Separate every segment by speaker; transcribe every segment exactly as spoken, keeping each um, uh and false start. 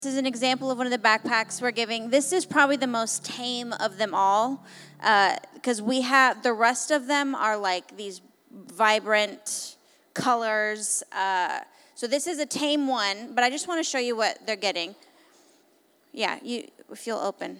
Speaker 1: This is an example of one of the backpacks we're giving. This is probably the most tame of them all, because uh, we have, the rest of them are like these vibrant colors. Uh, so this is a tame one, but I just want to show you what they're getting. Yeah, you feel open.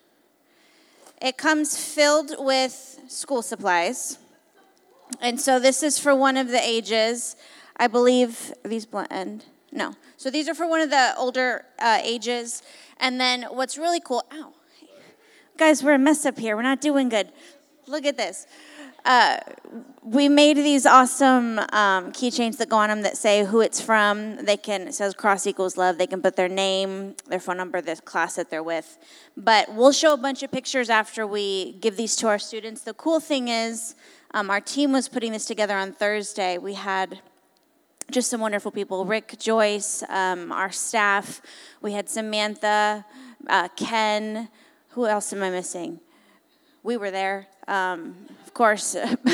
Speaker 1: It comes filled with school supplies. And so this is for one of the ages. I believe, are these blend? No. So these are for one of the older uh, ages. And then what's really cool, ow. Guys, we're a mess up here. We're not doing good. Look at this. Uh, we made these awesome um, keychains that go on them that say who it's from. They can, it says cross equals love. They can put their name, their phone number, the class that they're with. But we'll show a bunch of pictures after we give these to our students. The cool thing is, um, our team was putting this together on Thursday. We had just some wonderful people. Rick, Joyce, um, our staff. We had Samantha, uh, Ken. Who else am I missing? We were there. Um, of course,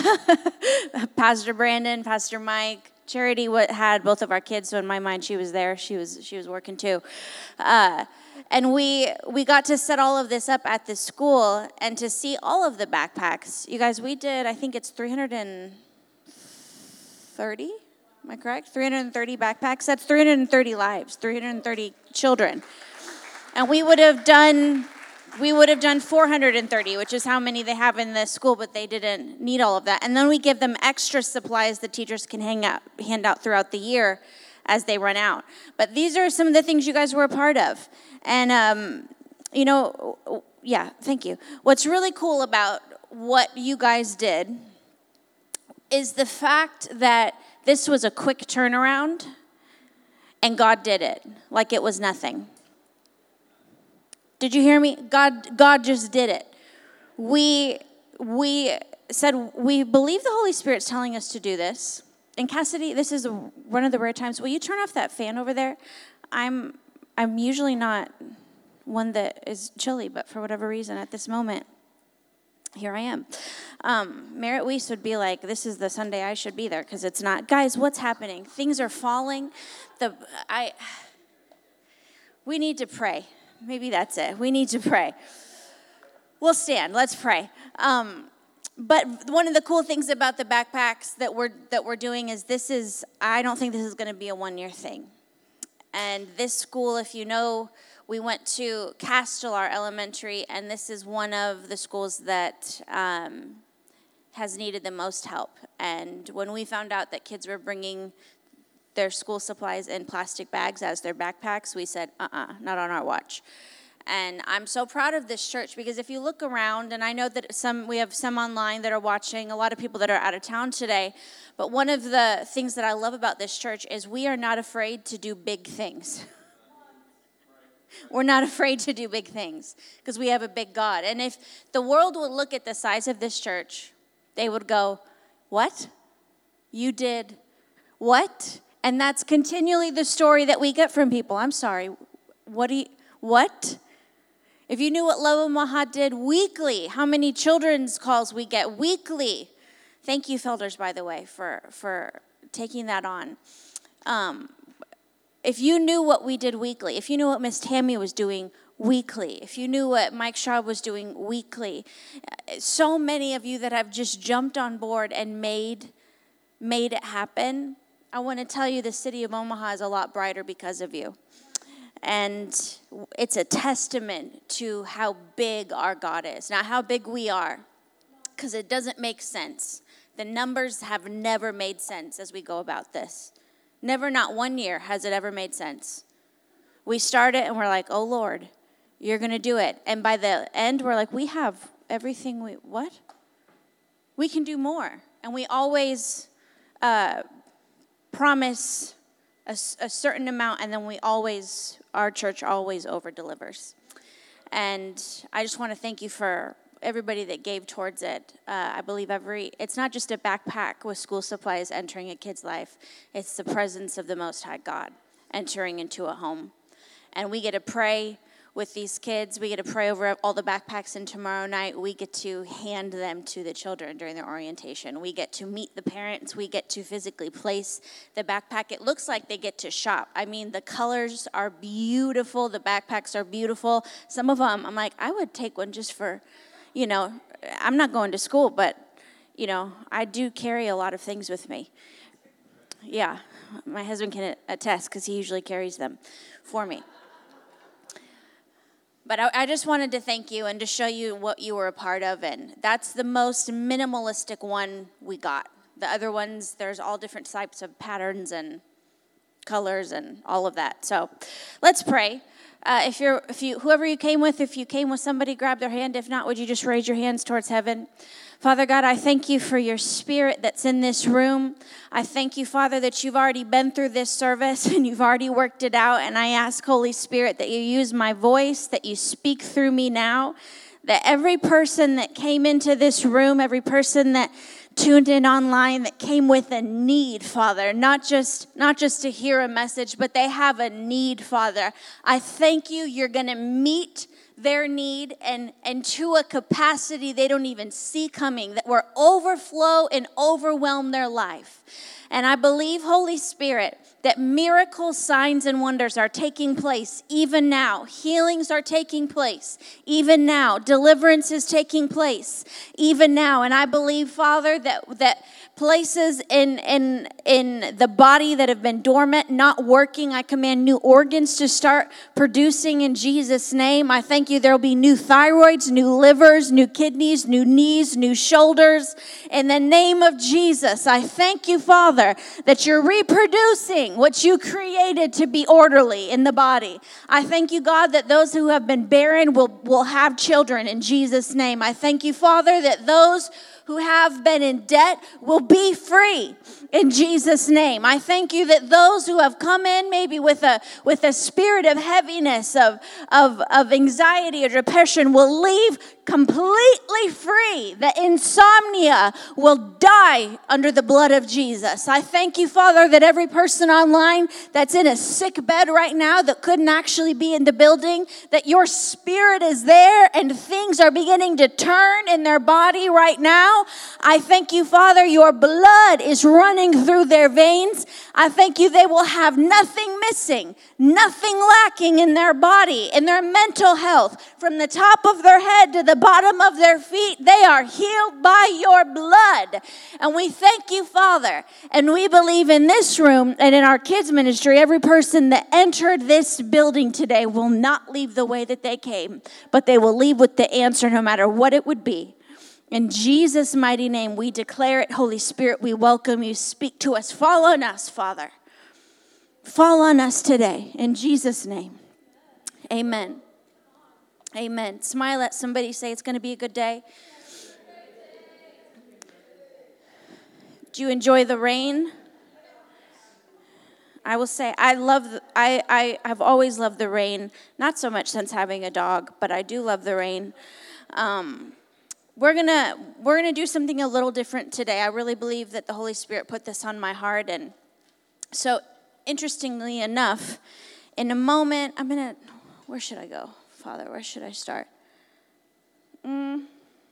Speaker 1: Pastor Brandon, Pastor Mike. Charity had both of our kids, so in my mind, she was there. She was she was working too. Uh, and we we got to set all of this up at the school and to see all of the backpacks. You guys, we did, I think it's three hundred thirty. Am I correct? three hundred thirty backpacks. That's three hundred thirty lives, three hundred thirty children. And we would have done, we would have done four hundred thirty, which is how many they have in the school, but they didn't need all of that. And then we give them extra supplies the teachers can hang out, hand out throughout the year as they run out. But these are some of the things you guys were a part of. And, um, you know, yeah, thank you. What's really cool about what you guys did is the fact that this was a quick turnaround, and God did it like it was nothing. Did you hear me? God, God just did it. We, we said, we believe the Holy Spirit's telling us to do this. And Cassidy, this is one of the rare times. Will you turn off that fan over there? I'm, I'm usually not one that is chilly, but for whatever reason at this moment, here I am. Um, Merritt Weiss would be like, this is the Sunday I should be there, because it's not. Guys, what's happening? Things are falling. The I. We need to pray. Maybe that's it. We need to pray. We'll stand. Let's pray. Um, but one of the cool things about the backpacks that we're that we're doing is this is, I don't think this is going to be a one-year thing. And this school, if you know, we went to Castelar Elementary, and this is one of the schools that um, has needed the most help. And when we found out that kids were bringing their school supplies in plastic bags as their backpacks, we said, uh-uh, not on our watch. And I'm so proud of this church, because if you look around, and I know that some we have some online that are watching, a lot of people that are out of town today, but one of the things that I love about this church is we are not afraid to do big things. We're not afraid to do big things because we have a big God. And if the world would look at the size of this church, they would go, what? You did what? And that's continually the story that we get from people. I'm sorry. What do you, what? If you knew what Love Omaha did weekly, how many children's calls we get weekly. Thank you, Felders, by the way, for, for taking that on. Um, if you knew what we did weekly, if you knew what Miss Tammy was doing weekly, if you knew what Mike Shaw was doing weekly, so many of you that have just jumped on board and made, made it happen, I want to tell you the city of Omaha is a lot brighter because of you. And it's a testament to how big our God is, not how big we are, because it doesn't make sense. The numbers have never made sense as we go about this. Never, not one year has it ever made sense. We start it and we're like, oh, Lord, you're going to do it. And by the end, we're like, we have everything we, what? We can do more. And we always uh, promise a, a certain amount, and then we always, our church always over-delivers. And I just want to thank you for everybody that gave towards it. Uh, I believe every, it's not just a backpack with school supplies entering a kid's life. It's the presence of the Most High God entering into a home. And we get to pray. with these kids. We get to pray over all the backpacks, and tomorrow night we get to hand them to the children during their orientation. We get to meet the parents. We get to physically place the backpack. It looks like they get to shop. I mean, the colors are beautiful. The backpacks are beautiful. Some of them, I'm like, I would take one just for, you know, I'm not going to school, but, you know, I do carry a lot of things with me. Yeah, my husband can attest because he usually carries them for me. But I, I just wanted to thank you and to show you what you were a part of. And that's the most minimalistic one we got. The other ones, there's all different types of patterns and colors and all of that. So let's pray. Uh, if you're, if you, whoever you came with, if you came with somebody, grab their hand. If not, would you just raise your hands towards heaven? Father God, I thank you for your spirit that's in this room. I thank you, Father, that you've already been through this service and you've already worked it out. And I ask, Holy Spirit, that you use my voice, that you speak through me now, that every person that came into this room, every person that tuned in online, that came with a need, Father, not just not just to hear a message, but they have a need, Father. I thank you, you're going to meet their need and, and to a capacity they don't even see coming, that will overflow and overwhelm their life. And I believe, Holy Spirit, that miracles, signs, and wonders are taking place even now. Healings are taking place even now. Deliverance is taking place even now. And I believe, Father, that that places in, in, in the body that have been dormant, not working, I command new organs to start producing in Jesus' name. I thank you there will be new thyroids, new livers, new kidneys, new knees, new shoulders. In the name of Jesus, I thank you, Father, that you're reproducing what you created to be orderly in the body. I thank you, God, that those who have been barren will, will have children in Jesus' name. I thank you, Father, that those who have been in debt will be free in Jesus' name. I thank you that those who have come in maybe with a with a spirit of heaviness, of, of, of anxiety or depression will leave completely free. The insomnia will die under the blood of Jesus. I thank you, Father, that every person online that's in a sick bed right now that couldn't actually be in the building, that your spirit is there and things are beginning to turn in their body right now. I thank you, Father, your blood is running through their veins. I thank you they will have nothing missing, nothing lacking in their body, in their mental health, from the top of their head to the bottom of their feet. They are healed by your blood. And we thank you, Father. And we believe in this room and in our kids ministry, every person that entered this building today will not leave the way that they came, but they will leave with the answer no matter what it would be. In Jesus' mighty name, we declare it. Holy Spirit, we welcome you. Speak to us. Fall on us, Father. Fall on us today. In Jesus' name. Amen. Amen. Smile at somebody. Say it's going to be a good day. Do you enjoy the rain? I will say I love, the, I, I have always loved the rain. Not so much since having a dog, but I do love the rain. Um... We're gonna we're gonna do something a little different today. I really believe that the Holy Spirit put this on my heart, and so interestingly enough, in a moment, I'm gonna. Where should I go, Father? Where should I start? Mm.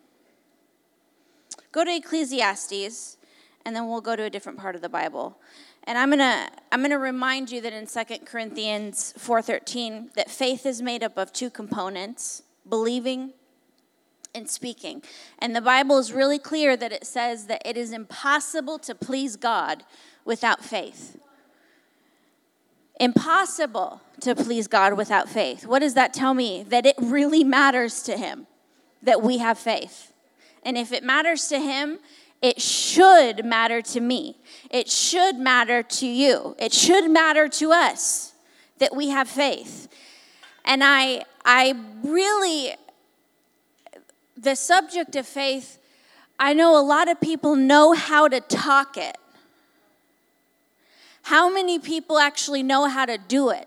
Speaker 1: Go to Ecclesiastes, and then we'll go to a different part of the Bible. And I'm gonna I'm gonna remind you that in Second Corinthians four thirteen, that faith is made up of two components: believing and speaking. And the Bible is really clear that it says that it is impossible to please God without faith. Impossible to please God without faith. What does that tell me? That it really matters to him that we have faith. And if it matters to him, it should matter to me. It should matter to you. It should matter to us that we have faith. And I I really The subject of faith, I know a lot of people know how to talk it. How many people actually know how to do it?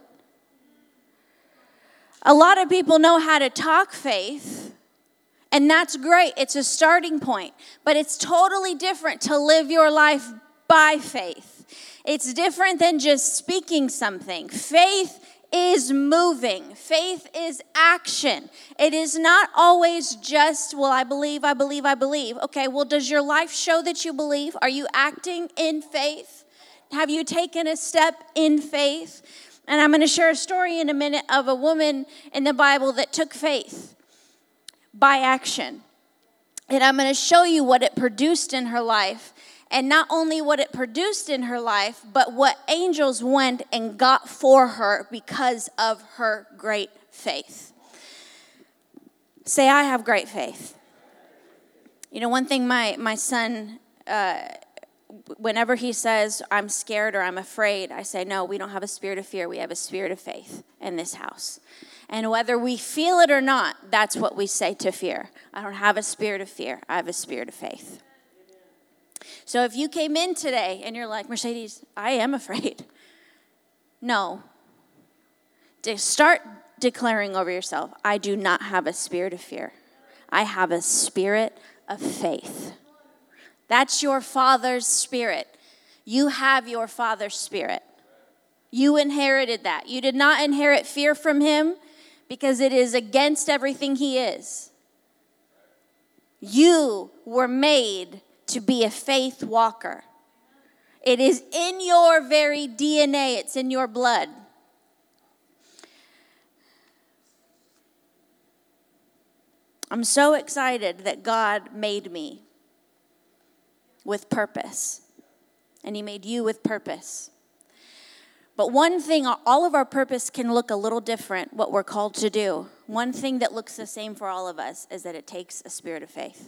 Speaker 1: A lot of people know how to talk faith, and that's great. It's a starting point, but it's totally different to live your life by faith. It's different than just speaking something. Faith is moving. Faith is action. It is not always just, well, I believe, I believe, I believe. Okay, well, does your life show that you believe? Are you acting in faith? Have you taken a step in faith? And I'm going to share a story in a minute of a woman in the Bible that took faith by action. And I'm going to show you what it produced in her life. And not only what it produced in her life, but what angels went and got for her because of her great faith. Say, I have great faith. You know, one thing my, my son, uh, whenever he says, I'm scared or I'm afraid, I say, no, we don't have a spirit of fear. We have a spirit of faith in this house. And whether we feel it or not, that's what we say to fear. I don't have a spirit of fear. I have a spirit of faith. So if you came in today and you're like, Mercedes, I am afraid. No. To start declaring over yourself, I do not have a spirit of fear. I have a spirit of faith. That's your Father's spirit. You have your Father's spirit. You inherited that. You did not inherit fear from him because it is against everything he is. You were made to be a faith walker. It is in your very D N A. It's in your blood. I'm so excited that God made me with purpose. And he made you with purpose. But one thing, all of our purpose can look a little different, what we're called to do. One thing that looks the same for all of us is that it takes a spirit of faith.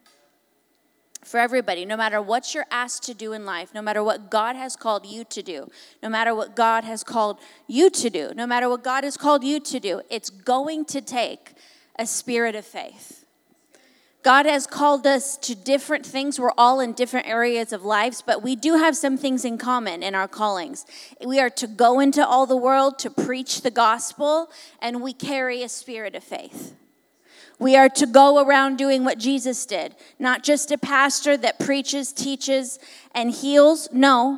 Speaker 1: For everybody, no matter what you're asked to do in life, no matter what God has called you to do, no matter what God has called you to do, no matter what God has called you to do, it's going to take a spirit of faith. God has called us to different things. We're all in different areas of lives, but we do have some things in common in our callings. We are to go into all the world to preach the gospel, and we carry a spirit of faith. We are to go around doing what Jesus did. Not just a pastor that preaches, teaches, and heals. No.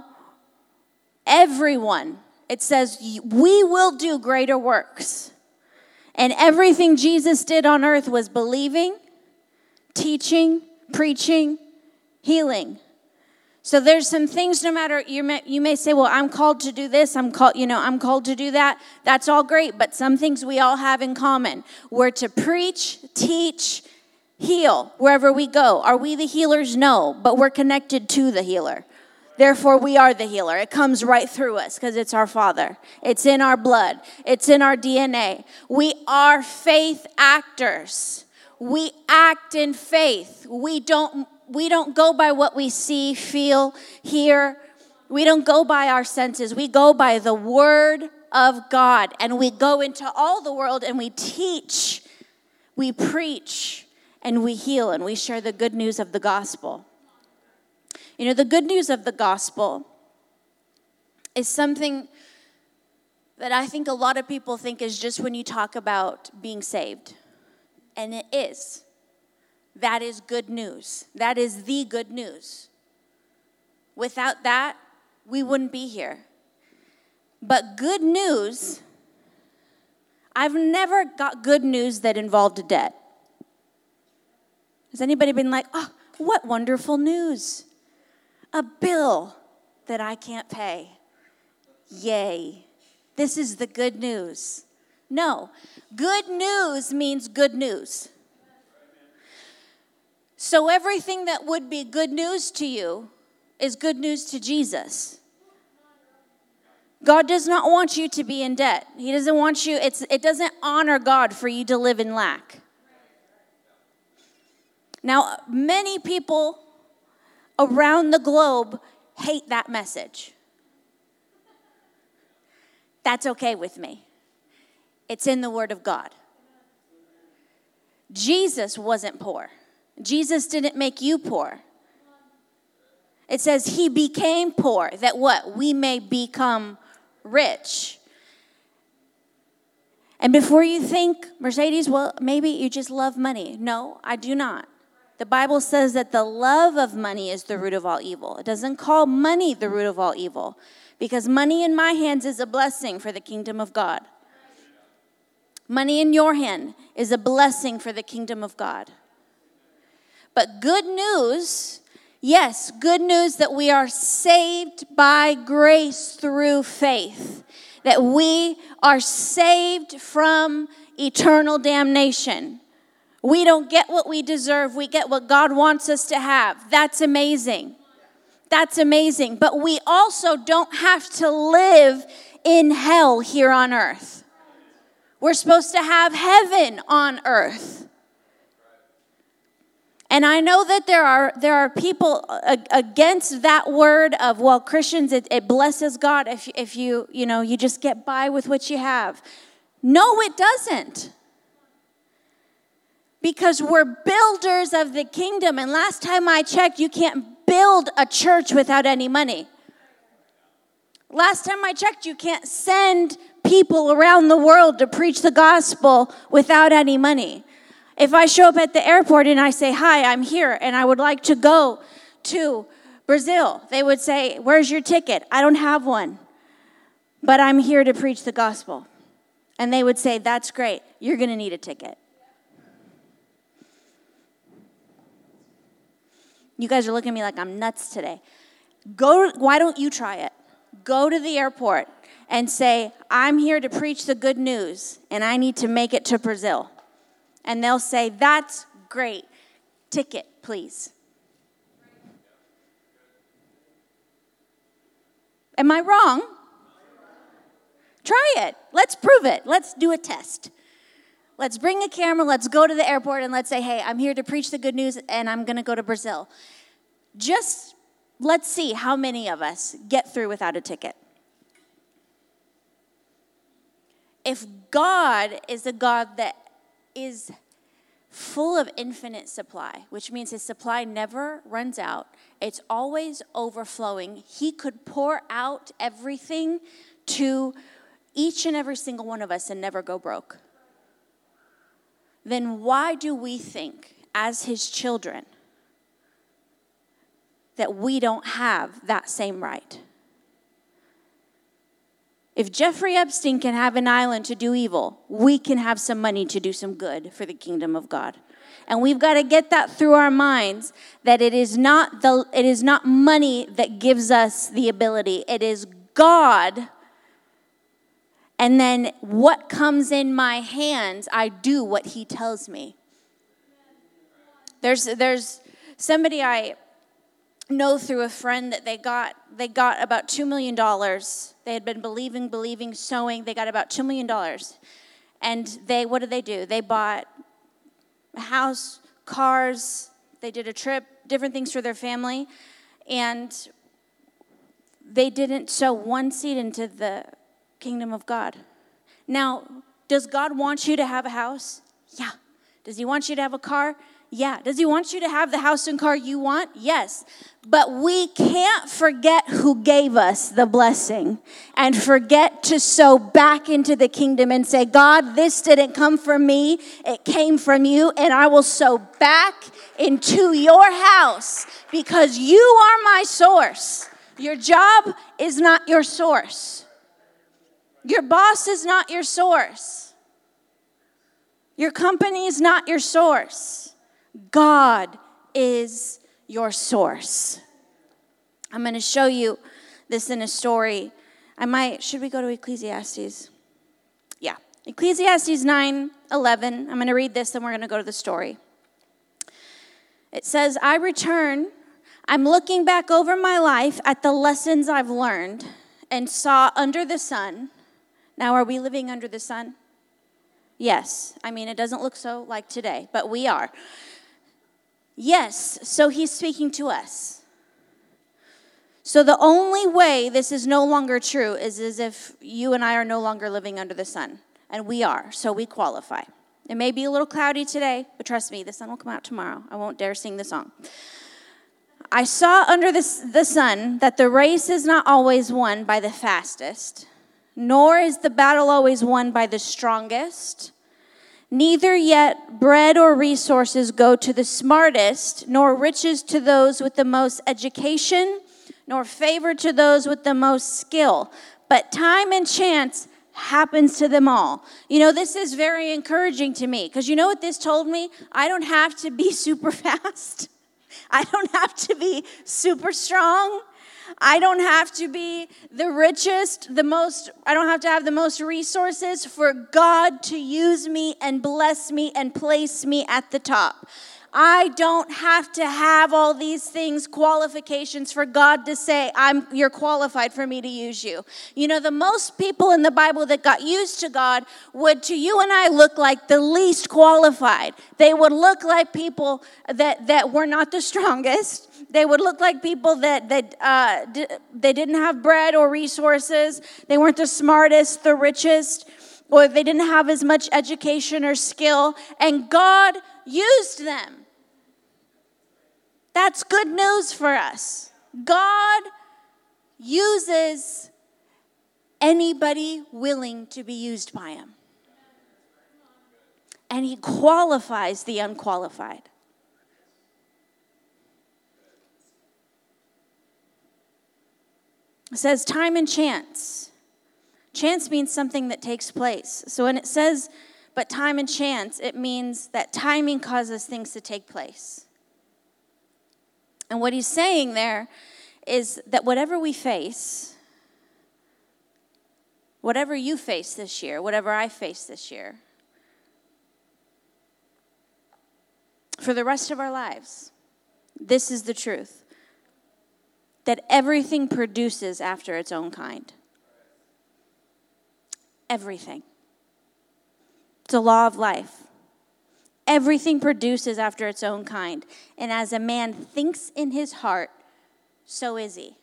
Speaker 1: Everyone. It says, we will do greater works. And everything Jesus did on earth was believing, teaching, preaching, healing. So there's some things, no matter, you may, you may say, well, I'm called to do this, I'm called, you know, I'm called to do that. That's all great, but some things we all have in common. We're to preach, teach, heal wherever we go. Are we the healers? No, but we're connected to the healer. Therefore, we are the healer. It comes right through us because it's our Father. It's in our blood. It's in our D N A. We are faith actors. We act in faith. We don't We don't go by what we see, feel, hear. We don't go by our senses. We go by the word of God. And we go into all the world and we teach, we preach, and we heal, and we share the good news of the gospel. You know, the good news of the gospel is something that I think a lot of people think is just when you talk about being saved. And it is. That is good news. That is the good news. Without that, we wouldn't be here. But good news, I've never got good news that involved a debt. Has anybody been like, oh, what wonderful news? A bill that I can't pay. Yay. This is the good news. No, good news means good news. So everything that would be good news to you is good news to Jesus. God does not want you to be in debt. He doesn't want you, it's, it doesn't honor God for you to live in lack. Now, many people around the globe hate that message. That's okay with me. It's in the Word of God. Jesus wasn't poor. Jesus didn't make you poor. It says he became poor, that what? We may become rich. And before you think, Mercedes, well, maybe you just love money. No, I do not. The Bible says that the love of money is the root of all evil. It doesn't call money the root of all evil, because money in my hands is a blessing for the kingdom of God. Money in your hand is a blessing for the kingdom of God. But good news, yes, good news that we are saved by grace through faith. That we are saved from eternal damnation. We don't get what we deserve. We get what God wants us to have. That's amazing. That's amazing. But we also don't have to live in hell here on earth. We're supposed to have heaven on earth. And I know that there are there are people against that word of, well, Christians, it, it blesses God if, if you, you know, you just get by with what you have. No, it doesn't. Because we're builders of the kingdom. And last time I checked, you can't build a church without any money. Last time I checked, you can't send people around the world to preach the gospel without any money. If I show up at the airport and I say, hi, I'm here, and I would like to go to Brazil, they would say, where's your ticket? I don't have one, but I'm here to preach the gospel. And they would say, that's great. You're going to need a ticket. You guys are looking at me like I'm nuts today. Go. Why don't you try it? Go to the airport and say, I'm here to preach the good news, and I need to make it to Brazil. And they'll say, that's great. Ticket, please. Am I wrong? Try it. Let's prove it. Let's do a test. Let's bring a camera. Let's go to the airport and let's say, hey, I'm here to preach the good news and I'm going to go to Brazil. Just let's see how many of us get through without a ticket. If God is a God that is full of infinite supply, which means his supply never runs out, it's always overflowing. He could pour out everything to each and every single one of us and never go broke. Then why do we think, as his children, that we don't have that same right? If Jeffrey Epstein can have an island to do evil, we can have some money to do some good for the kingdom of God. And we've got to get that through our minds, that it is not the it is not money that gives us the ability. It is God. And then what comes in my hands, I do what he tells me. There's there's somebody I know through a friend that they got they got about two million dollars. They had been believing, believing, sowing. They got about two million dollars. And they, what did they do? They bought a house, cars. They did a trip, different things for their family. And they didn't sow one seed into the kingdom of God. Now, does God want you to have a house? Yeah. Does he want you to have a car? Yeah. Does he want you to have the house and car you want? Yes. But we can't forget who gave us the blessing and forget to sow back into the kingdom and say, God, this didn't come from me. It came from you, and I will sow back into your house because you are my source. Your job is not your source. Your boss is not your source. Your company is not your source. God is your source. I'm going to show you this in a story. I might, should we go to Ecclesiastes? Yeah. Ecclesiastes nine eleven. I'm going to read this, and we're going to go to the story. It says, I return. I'm looking back over my life at the lessons I've learned and saw under the sun. Now, are we living under the sun? Yes. I mean, it doesn't look so like today, but we are. Yes, so he's speaking to us. So the only way this is no longer true is as if you and I are no longer living under the sun. And we are, so we qualify. It may be a little cloudy today, but trust me, the sun will come out tomorrow. I won't dare sing the song. I saw under the, the sun that the race is not always won by the fastest, nor is the battle always won by the strongest. Neither yet bread or resources go to the smartest, nor riches to those with the most education, nor favor to those with the most skill. But time and chance happens to them all. You know, this is very encouraging to me because you know what this told me? I don't have to be super fast. I don't have to be super strong. I don't have to be the richest, the most, I don't have to have the most resources for God to use me and bless me and place me at the top. I don't have to have all these things, qualifications for God to say, I'm, you're qualified for me to use you. You know, the most people in the Bible that got used to God would, to you and I, look like the least qualified. They would look like people that, that were not the strongest. They would look like people that, that uh, d- they didn't have bread or resources. They weren't the smartest, the richest, or they didn't have as much education or skill. And God used them. That's good news for us. God uses anybody willing to be used by him. And he qualifies the unqualified. It says time and chance. Chance means something that takes place. So when it says, but time and chance, it means that timing causes things to take place. And what he's saying there is that whatever we face, whatever you face this year, whatever I face this year, for the rest of our lives, this is the truth. That everything produces after its own kind. Everything. It's a law of life. Everything produces after its own kind. And as a man thinks in his heart, so is he.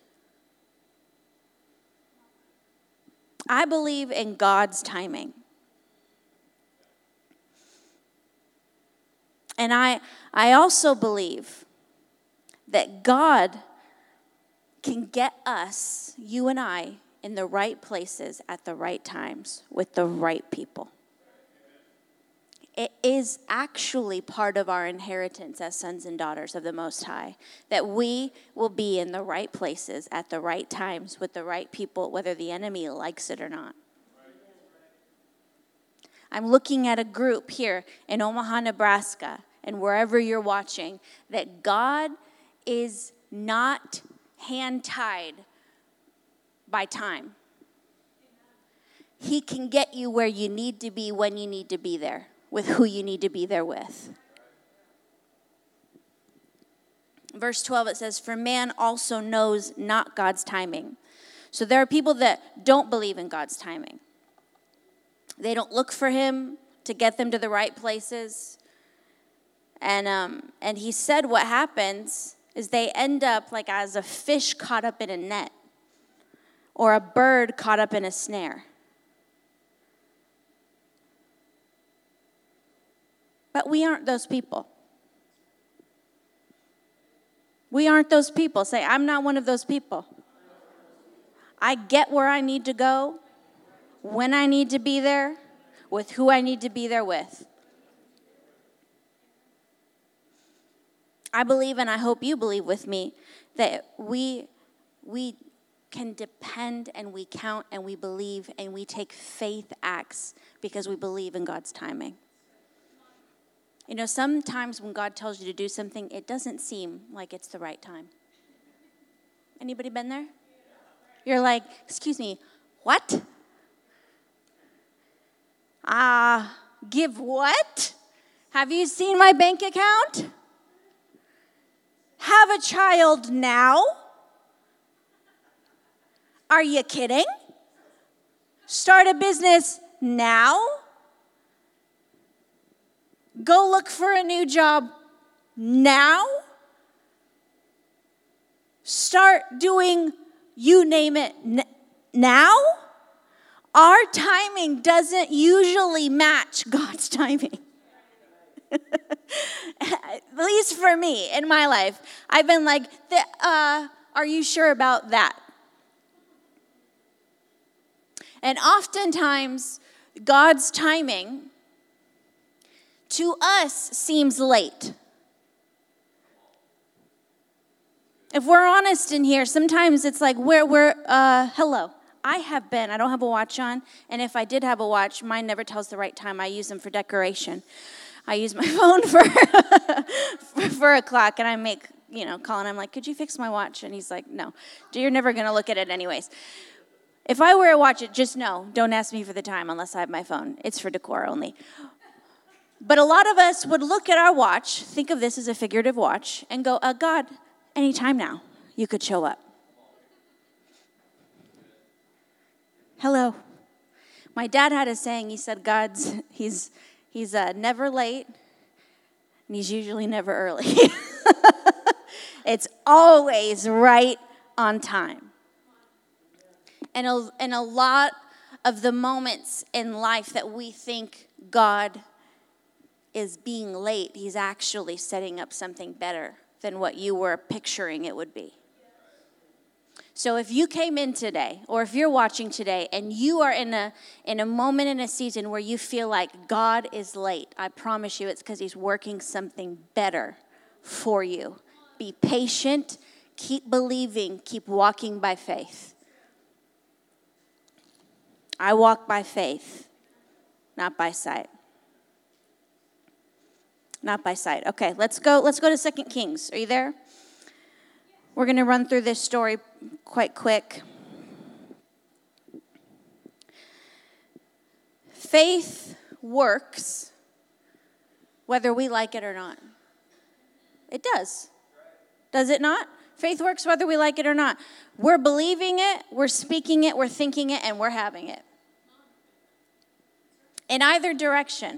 Speaker 1: I believe in God's timing. And I, I also believe that God can get us, you and I, in the right places at the right times with the right people. It is actually part of our inheritance as sons and daughters of the Most High, that we will be in the right places at the right times with the right people, whether the enemy likes it or not. I'm looking at a group here in Omaha, Nebraska, and wherever you're watching, that God is not hand-tied by time. He can get you where you need to be when you need to be there, with who you need to be there with. Verse twelve, it says, for man also knows not God's timing. So there are people that don't believe in God's timing. They don't look for him to get them to the right places. And um, and he said what happens is they end up like as a fish caught up in a net or a bird caught up in a snare. But we aren't those people. We aren't those people. Say, I'm not one of those people. I get where I need to go, when I need to be there, with who I need to be there with. I believe, and I hope you believe with me, that we we can depend and we count and we believe and we take faith acts because we believe in God's timing. You know, sometimes when God tells you to do something, it doesn't seem like it's the right time. Anybody been there? You're like, excuse me, what? Ah, uh, give what? Have you seen my bank account? Have a child now? Are you kidding? Start a business now? Go look for a new job now? Start doing, you name it, n- now? Our timing doesn't usually match God's timing. At least for me, in my life. I've been like, uh, are you sure about that? And oftentimes, God's timing to us seems late. If we're honest in here, sometimes it's like, we're, we're uh, hello, I have been, I don't have a watch on, and if I did have a watch, mine never tells the right time. I use them for decoration. I use my phone for, for, for a clock, and I make, you know, call, and I'm like, could you fix my watch? And he's like, no, you're never going to look at it anyways. If I wear a watch, just know, don't ask me for the time unless I have my phone. It's for decor only. But a lot of us would look at our watch, think of this as a figurative watch, and go, uh, God, anytime now, you could show up. Hello. My dad had a saying. He said, God's, he's, he's uh, never late, and he's usually never early. It's always right on time. And a, and a lot of the moments in life that we think God is being late, he's actually setting up something better than what you were picturing it would be. So if you came in today, or if you're watching today, and you are in a in a moment in a season where you feel like God is late, I promise you it's because he's working something better for you. Be patient, keep believing, keep walking by faith. I walk by faith, not by sight. Not by sight. Okay, let's go. Let's go to Second Kings. Are you there? We're going to run through this story quite quick. Faith works whether we like it or not. It does. Does it not? Faith works whether we like it or not. We're believing it, we're speaking it, we're thinking it, and we're having it. In either direction.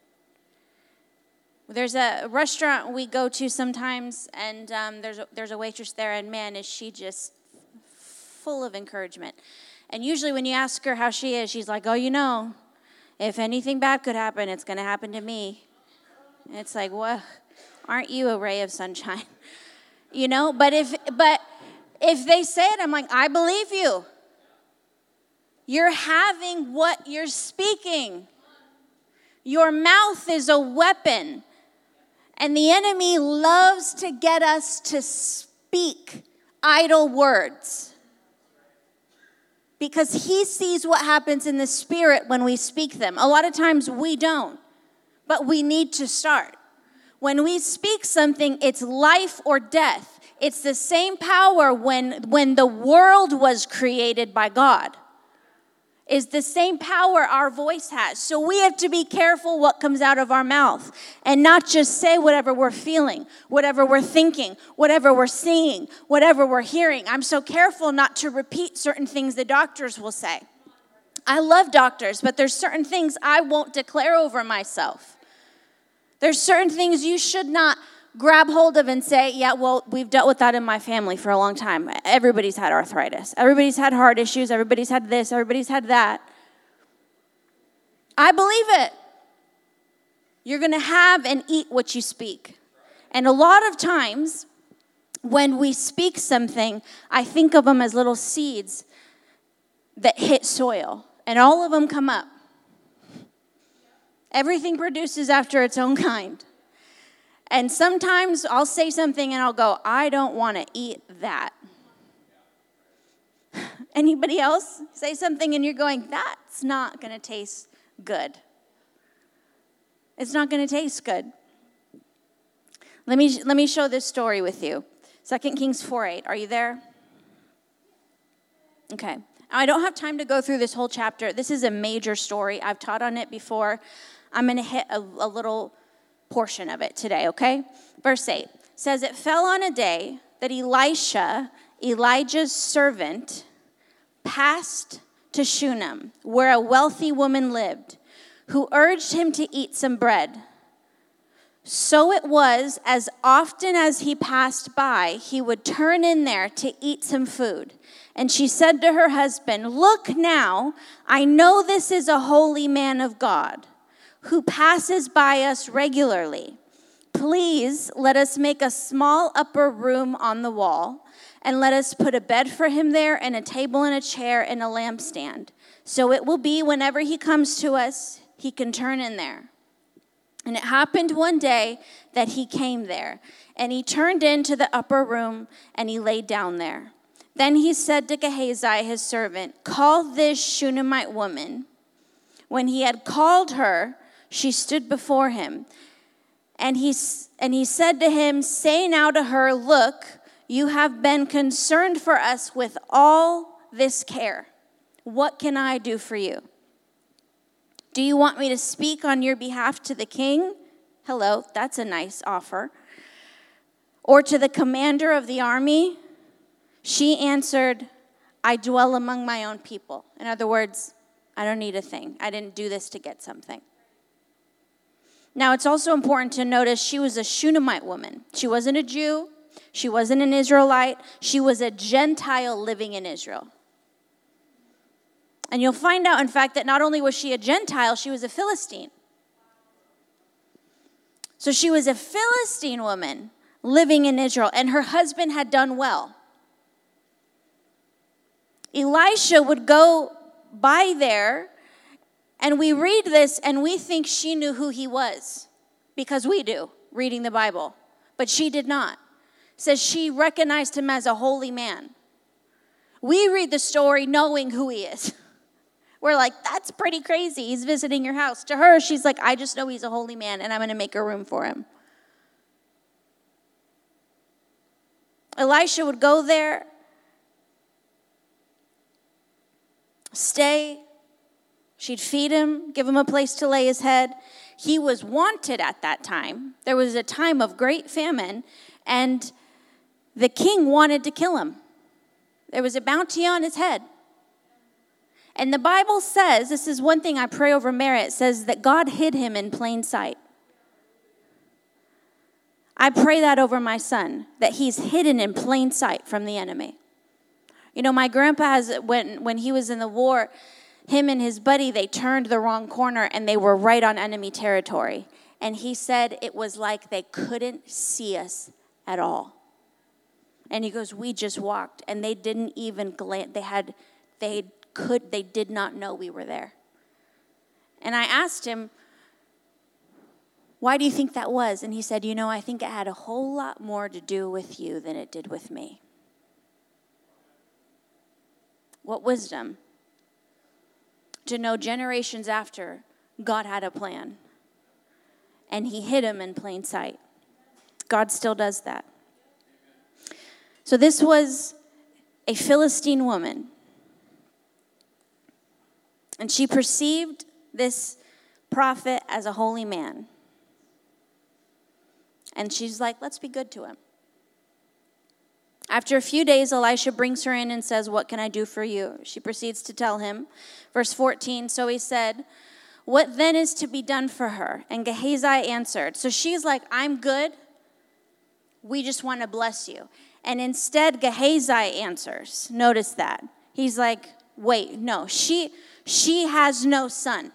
Speaker 1: There's a restaurant we go to sometimes, and um, there's a, there's a waitress there, and man, is she just full of encouragement. And usually when you ask her how she is, she's like, oh, you know, if anything bad could happen, it's going to happen to me. And it's like, well, aren't you a ray of sunshine? You know, but if but if they say it, I'm like, I believe you. You're having what you're speaking. Your mouth is a weapon. And the enemy loves to get us to speak idle words. Because he sees what happens in the spirit when we speak them. A lot of times we don't. But we need to start. When we speak something, it's life or death. It's the same power when, when the world was created by God. Is the same power our voice has. So we have to be careful what comes out of our mouth and not just say whatever we're feeling, whatever we're thinking, whatever we're seeing, whatever we're hearing. I'm so careful not to repeat certain things the doctors will say. I love doctors, but there's certain things I won't declare over myself. There's certain things you should not grab hold of and say, yeah, well, we've dealt with that in my family for a long time. Everybody's had arthritis. Everybody's had heart issues. Everybody's had this. Everybody's had that. I believe it. You're going to have and eat what you speak. And a lot of times when we speak something, I think of them as little seeds that hit soil. And all of them come up. Everything produces after its own kind. And sometimes I'll say something and I'll go, I don't want to eat that. Anybody else say something and you're going, that's not going to taste good. It's not going to taste good. Let me let me show this story with you. Second Kings four eight. Are you there? Okay. I don't have time to go through this whole chapter. This is a major story. I've taught on it before. I'm going to hit a, a little portion of it today, okay? Verse eight says, it fell on a day that Elisha, Elijah's servant, passed to Shunem, where a wealthy woman lived, who urged him to eat some bread. So it was, as often as he passed by, he would turn in there to eat some food. And she said to her husband, look now, I know this is a holy man of God, who passes by us regularly. Please let us make a small upper room on the wall, and let us put a bed for him there, and a table and a chair and a lampstand. So it will be whenever he comes to us, he can turn in there. And it happened one day that he came there, and he turned into the upper room, and he laid down there. Then he said to Gehazi, his servant, call this Shunammite woman. When he had called her, she stood before him. And he, and he said to him, say now to her, look, you have been concerned for us with all this care. What can I do for you? Do you want me to speak on your behalf to the king? Hello, that's a nice offer. Or to the commander of the army? She answered, I dwell among my own people. In other words, I don't need a thing. I didn't do this to get something. Now, it's also important to notice she was a Shunammite woman. She wasn't a Jew. She wasn't an Israelite. She was a Gentile living in Israel. And you'll find out, in fact, that not only was she a Gentile, she was a Philistine. So she was a Philistine woman living in Israel, and her husband had done well. Elisha would go by there, and we read this, and we think she knew who he was, because we do, reading the Bible. But she did not. It says she recognized him as a holy man. We read the story knowing who he is. We're like, that's pretty crazy. He's visiting your house. To her, she's like, I just know he's a holy man, and I'm going to make a room for him. Elisha would go there, stay. She'd feed him, give him a place to lay his head. He was wanted at that time. There was a time of great famine, and the king wanted to kill him. There was a bounty on his head. And the Bible says, this is one thing I pray over Merritt, it says that God hid him in plain sight. I pray that over my son, that he's hidden in plain sight from the enemy. You know, my grandpa has, when, when he was in the war, him and his buddy, they turned the wrong corner and they were right on enemy territory. And he said it was like they couldn't see us at all. And he goes, we just walked and they didn't even glance. They had, they could, they did not know we were there. And I asked him, why do you think that was? And he said, you know, I think it had a whole lot more to do with you than it did with me. What wisdom? To know generations after, God had a plan. And he hid him in plain sight. God still does that. So this was a Philistine woman. And she perceived this prophet as a holy man. And she's like, let's be good to him. After a few days, Elisha brings her in and says, what can I do for you? She proceeds to tell him. Verse fourteen, so he said, what then is to be done for her? And Gehazi answered. So she's like, I'm good. We just want to bless you. And instead, Gehazi answers. Notice that. He's like, wait, no, she, she has no son.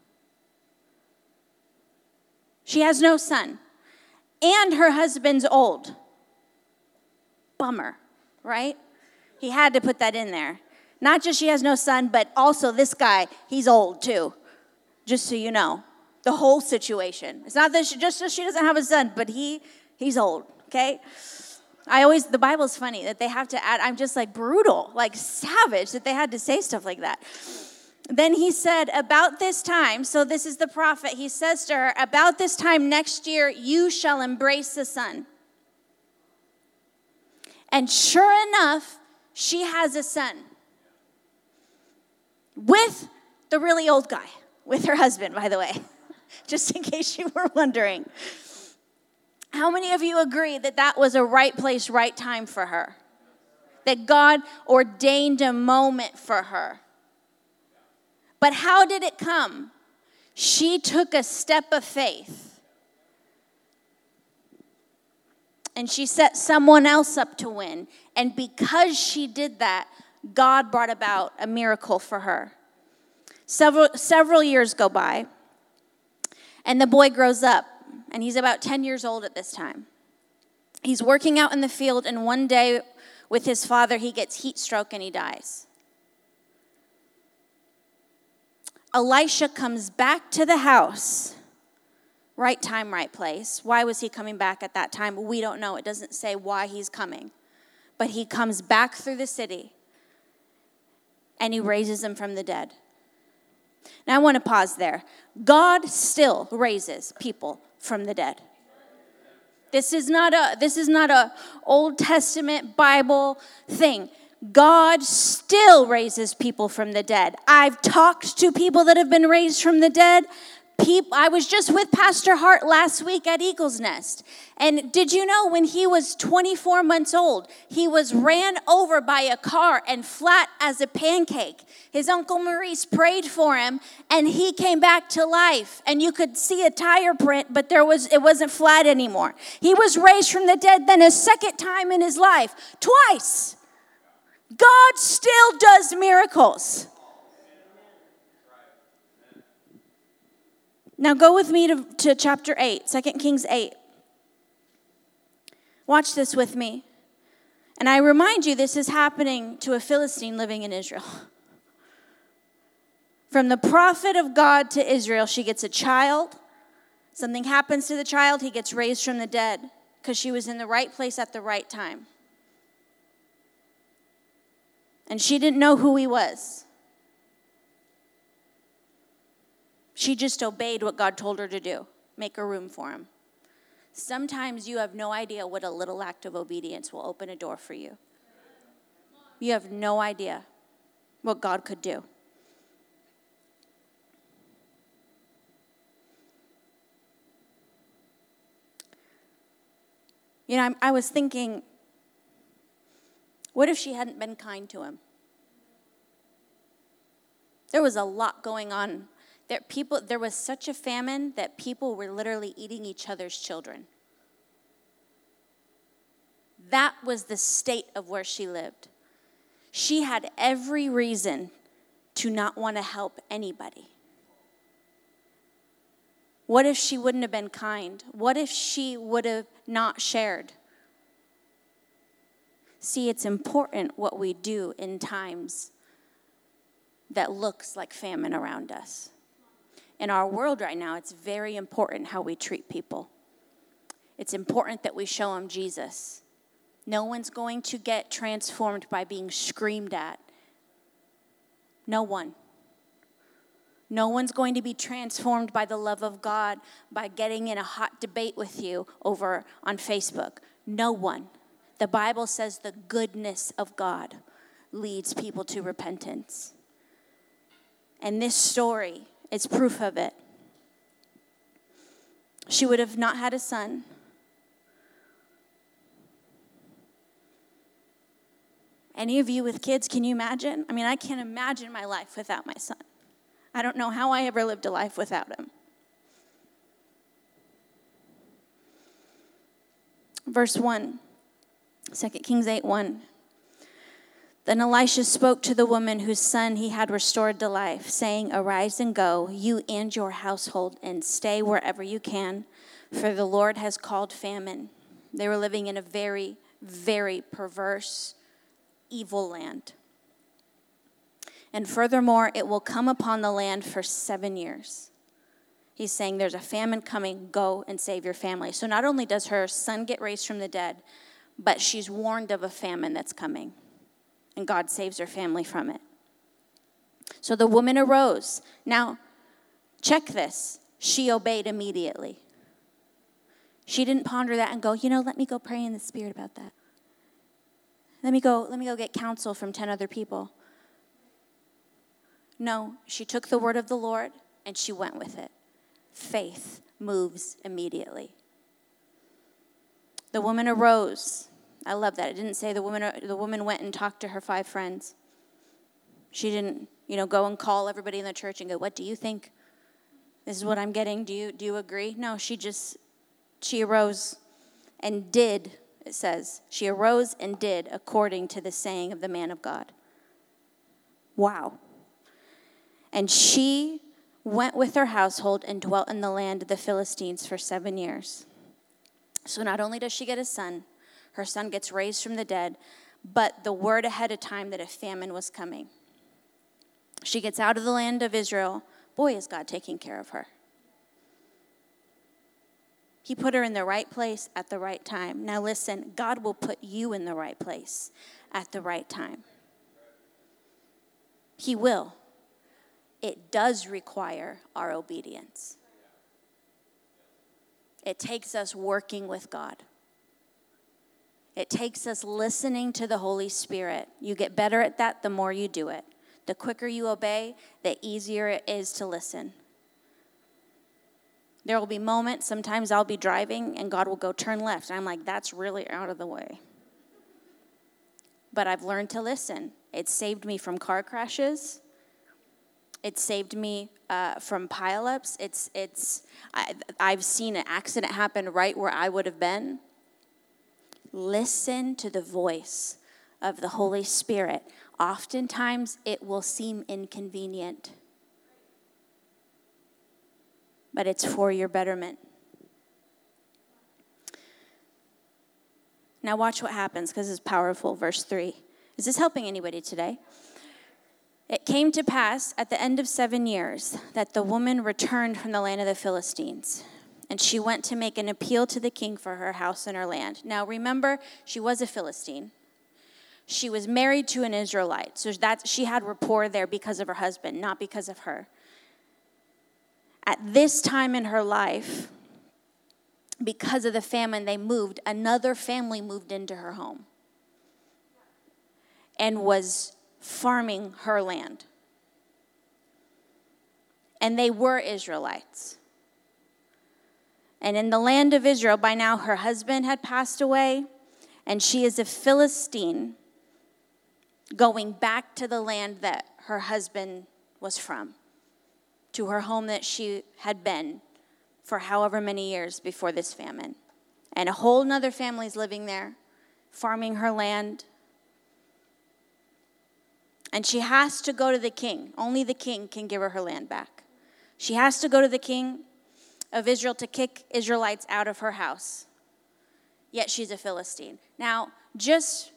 Speaker 1: She has no son. And her husband's old. Bummer, right? He had to put that in there. Not just she has no son, but also this guy, he's old too. Just so you know. The whole situation. It's not that she, just that she doesn't have a son, but he he's old, okay? I always, the Bible's funny that they have to add, I'm just like brutal, like savage that they had to say stuff like that. Then he said, about this time, so this is the prophet, he says to her, about this time next year, you shall embrace a son. And sure enough, she has a son. With the really old guy. With her husband, by the way. Just in case you were wondering. How many of you agree that that was a right place, right time for her? That God ordained a moment for her. But how did it come? She took a step of faith. And she set someone else up to win. And because she did that, God brought about a miracle for her. Several, several years go by. And the boy grows up. And he's about ten years old at this time. He's working out in the field. And one day with his father, he gets heat stroke and he dies. Elisha comes back to the house. Right time, right place. Why was he coming back at that time? We don't know. It doesn't say why he's coming. but he comes back through the city and he raises them from the dead. Now I want to pause there. God still raises people from the dead. This is not a this is not a Old Testament Bible thing. God still raises people from the dead. I've talked to people that have been raised from the dead. People, I was just with Pastor Hart last week at Eagle's Nest. And did you know when he was twenty-four months old, he was ran over by a car and flat as a pancake. His Uncle Maurice prayed for him and he came back to life. And you could see a tire print, but there was it wasn't flat anymore. He was raised from the dead then a second time in his life, twice. God still does miracles. Now go with me to, to chapter eight, Second Kings eight. Watch this with me. And I remind you, this is happening to a Philistine living in Israel. From the prophet of God to Israel, she gets a child. Something happens to the child. He gets raised from the dead because she was in the right place at the right time. And she didn't know who he was. She just obeyed what God told her to do. Make a room for him. Sometimes you have no idea what a little act of obedience will open a door for you. You have no idea what God could do. You know, I, I was thinking, what if she hadn't been kind to him? There was a lot going on. There, people, there was such a famine that people were literally eating each other's children. That was the state of where she lived. She had every reason to not want to help anybody. What if she wouldn't have been kind? What if she would have not shared? See, it's important what we do in times that looks like famine around us. In our world right now, it's very important how we treat people. It's important that we show them Jesus. No one's going to get transformed by being screamed at. No one. No one's going to be transformed by the love of God by getting in a hot debate with you over on Facebook. No one. The Bible says the goodness of God leads people to repentance. And this story is proof of it. She would have not had a son. Any of you with kids, can you imagine? I mean, I can't imagine my life without my son. I don't know how I ever lived a life without him. Verse one, Second Kings eight one. Then Elisha spoke to the woman whose son he had restored to life, saying, "Arise and go, you and your household, and stay wherever you can, for the Lord has called famine." They were living in a very, very perverse, evil land. "And furthermore, it will come upon the land for seven years. He's saying there's a famine coming. Go and save your family. So not only does her son get raised from the dead, but she's warned of a famine that's coming. And God saves her family from it. So the woman arose. Now, check this. She obeyed immediately. She didn't ponder that and go, you know, let me go pray in the Spirit about that. Let me go, let me go get counsel from ten other people. No, she took the word of the Lord and she went with it. Faith moves immediately. The woman arose. I love that. It didn't say the woman the woman went and talked to her five friends. She didn't, you know, go and call everybody in the church and go, "What do you think? This is what I'm getting. Do you do you agree?" No, she just she arose and did, it says. She arose and did according to the saying of the man of God. Wow. And she went with her household and dwelt in the land of the Philistines for seven years. So not only does she get a son, her son gets raised from the dead, but the word ahead of time that a famine was coming. She gets out of the land of Israel. Boy, is God taking care of her. He put her in the right place at the right time. Now listen, God will put you in the right place at the right time. He will. It does require our obedience. It takes us working with God. It takes us listening to the Holy Spirit. You get better at that the more you do it. The quicker you obey, the easier it is to listen. There will be moments, sometimes I'll be driving and God will go turn left. And I'm like, that's really out of the way. But I've learned to listen. It saved me from car crashes. It saved me uh, from pileups. It's it's. I, I've seen an accident happen right where I would have been. Listen to the voice of the Holy Spirit. Oftentimes, it will seem inconvenient, but it's for your betterment. Now watch what happens, because it's powerful. Verse three. Is this helping anybody today? It came to pass at the end of seven years that the woman returned from the land of the Philistines, and she went to make an appeal to the king for her house and her land. Now remember, she was a Philistine. She was married to an Israelite, so that she had rapport there because of her husband, not because of her. At this time in her life, because of the famine, they moved. Another family moved into her home and was farming her land. And they were Israelites. And in the land of Israel, by now her husband had passed away, and she is a Philistine going back to the land that her husband was from, to her home that she had been for however many years before this famine. And a whole nother family's living there, farming her land. And she has to go to the king. Only the king can give her her land back. She has to go to the king of Israel to kick Israelites out of her house. Yet she's a Philistine. Now, just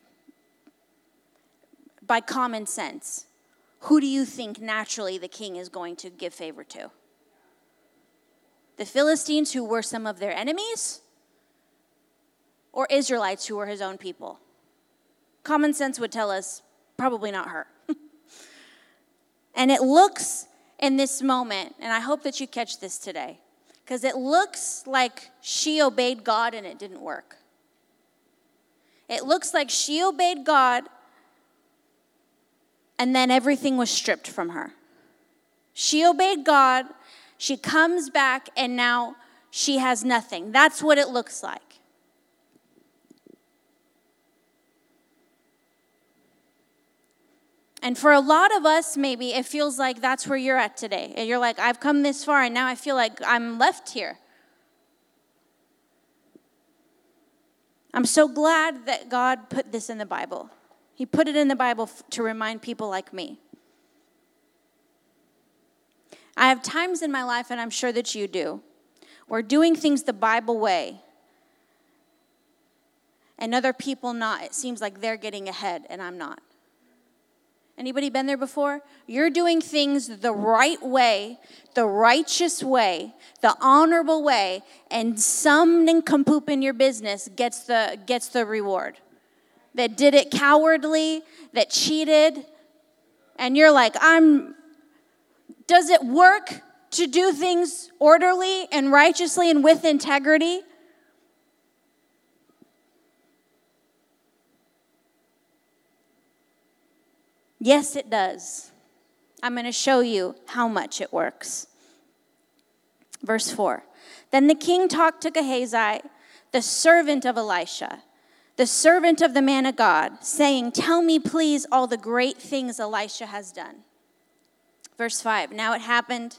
Speaker 1: by common sense, who do you think naturally the king is going to give favor to? The Philistines, who were some of their enemies, or Israelites, who were his own people? Common sense would tell us probably not her. And it looks in this moment, and I hope that you catch this today, because it looks like she obeyed God and it didn't work. It looks like she obeyed God and then everything was stripped from her. She obeyed God, she comes back, and now she has nothing. That's what it looks like. And for a lot of us, maybe it feels like that's where you're at today. And you're like, I've come this far, and now I feel like I'm left here. I'm so glad that God put this in the Bible. He put it in the Bible to remind people like me. I have times in my life, and I'm sure that you do, where doing things the Bible way and other people not, it seems like they're getting ahead and I'm not. Anybody been there before? You're doing things the right way, the righteous way, the honorable way, and some nincompoop in your business gets the gets the reward. That did it cowardly, that cheated, and you're like, I'm, does it work to do things orderly and righteously and with integrity? Yes, it does. I'm going to show you how much it works. Verse four. Then the king talked to Gehazi, the servant of Elisha, the servant of the man of God, saying, tell me, please, all the great things Elisha has done. Verse five. Now it happened,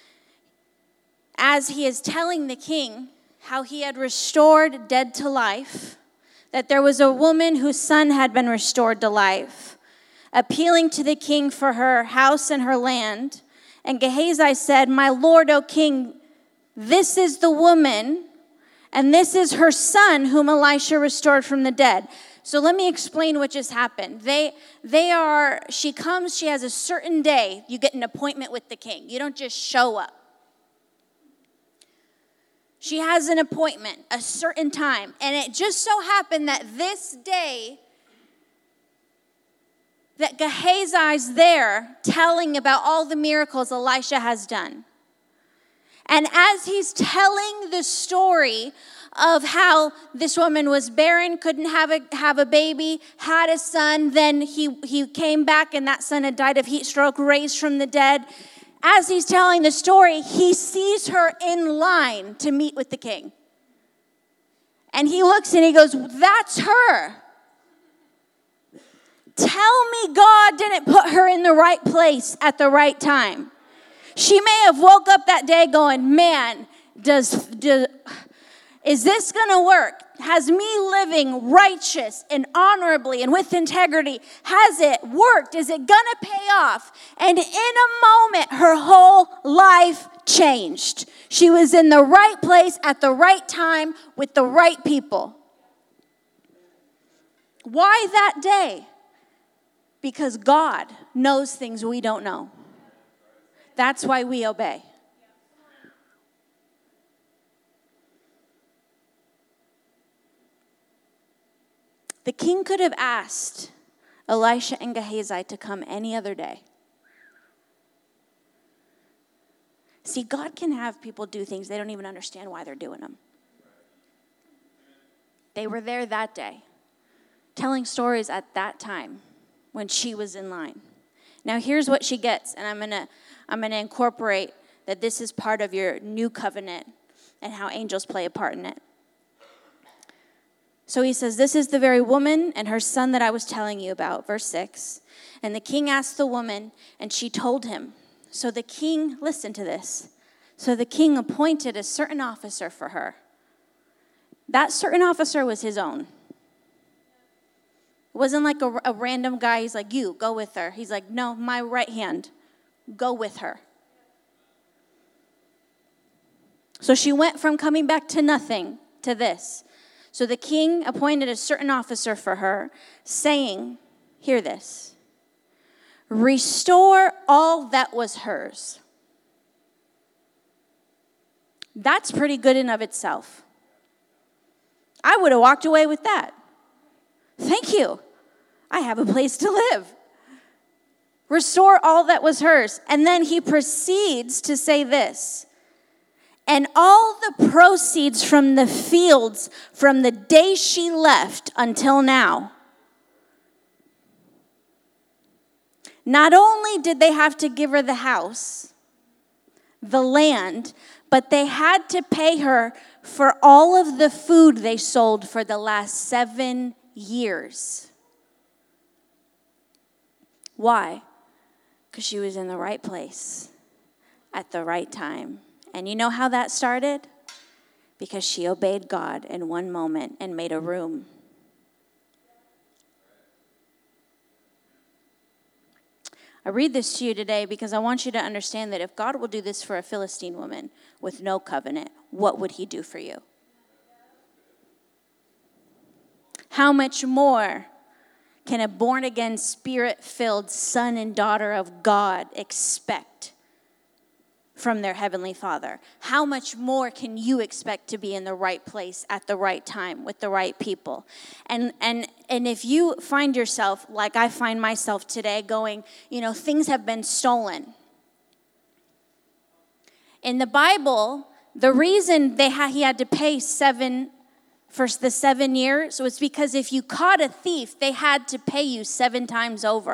Speaker 1: as he is telling the king how he had restored dead to life, that there was a woman whose son had been restored to life, appealing to the king for her house and her land. And Gehazi said, my lord, O king, this is the woman, and this is her son whom Elisha restored from the dead. So let me explain what just happened. They, they are, she comes, she has a certain day, you get an appointment with the king. You don't just show up. She has an appointment, a certain time. And it just so happened that this day, that Gehazi's there telling about all the miracles Elisha has done. And as he's telling the story of how this woman was barren, couldn't have a have a baby, had a son, then he, he came back and that son had died of heat stroke, raised from the dead. As he's telling the story, he sees her in line to meet with the king. And he looks and he goes, that's her. Tell me God didn't put her in the right place at the right time. She may have woke up that day going, man, does, does is this going to work? Has me living righteous and honorably and with integrity, has it worked? Is it going to pay off? And in a moment, her whole life changed. She was in the right place at the right time with the right people. Why that day? Because God knows things we don't know. That's why we obey. The king could have asked Elisha and Gehazi to come any other day. See, God can have people do things they don't even understand why they're doing them. They were there that day, telling stories at that time when she was in line. Now here's what she gets, and I'm gonna I'm gonna incorporate that this is part of your new covenant and how angels play a part in it. So he says, this is the very woman and her son that I was telling you about, verse six. And the king asked the woman, and she told him. So the king, listen to this. So the king appointed a certain officer for her. That certain officer was his own. It wasn't like a, a random guy. He's like, you, go with her. He's like, no, my right hand, go with her. So she went from coming back to nothing to this. So the king appointed a certain officer for her, saying, hear this, restore all that was hers. That's pretty good in of itself. I would have walked away with that. Thank you. I have a place to live. Restore all that was hers. And then he proceeds to say this. And all the proceeds from the fields from the day she left until now. Not only did they have to give her the house, the land, but they had to pay her for all of the food they sold for the last seven years. Why? Because she was in the right place at the right time. And you know how that started? Because she obeyed God in one moment and made a room. I read this to you today because I want you to understand that if God will do this for a Philistine woman with no covenant, what would he do for you? How much more can a born-again, spirit-filled son and daughter of God expect from their heavenly Father? How much more can you expect to be in the right place at the right time with the right people? And and and if you find yourself like I find myself today going, you know, things have been stolen. In the Bible, the reason they ha- he had to pay seven for the seven years was because if you caught a thief, they had to pay you seven times over.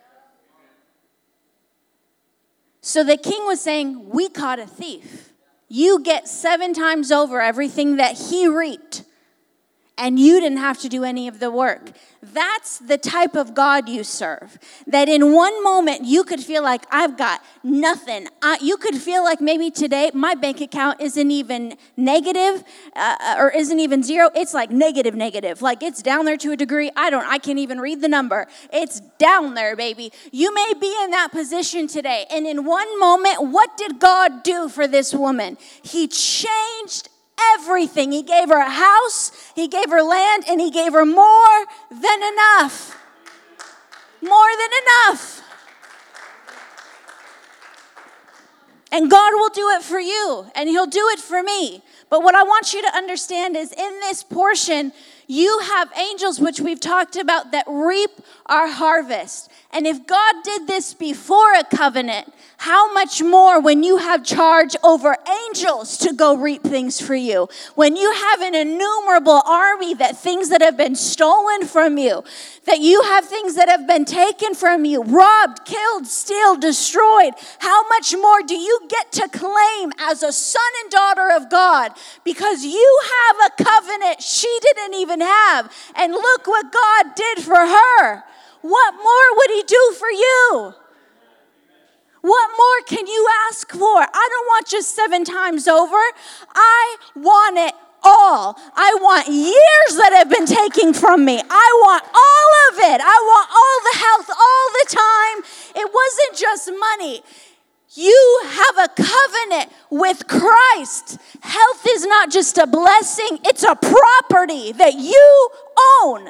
Speaker 1: So the king was saying, we caught a thief. You get seven times over everything that he reaped. And you didn't have to do any of the work. That's the type of God you serve. That in one moment, you could feel like, I've got nothing. I, you could feel like maybe today, my bank account isn't even negative, uh, or isn't even zero. It's like negative, negative. Like it's down there to a degree. I don't, I can't even read the number. It's down there, baby. You may be in that position today. And in one moment, what did God do for this woman? He changed everything. He gave her a house, he gave her land, and he gave her more than enough. More than enough. And God will do it for you, and he'll do it for me. But what I want you to understand is in this portion, you have angels, which we've talked about, that reap our harvest. And if God did this before a covenant, how much more when you have charge over angels to go reap things for you? When you have an innumerable army that things that have been stolen from you, that you have things that have been taken from you, robbed, killed, steal, destroyed, how much more do you get to claim as a son and daughter of God? Because you have a covenant she didn't even have. And look what God did for her. What more would he do for you? What more can you ask for? I don't want just seven times over. I want it all. I want years that have been taken from me. I want all of it. I want all the health all the time. It wasn't just money. You have a covenant with Christ. Health is not just a blessing, it's a property that you own.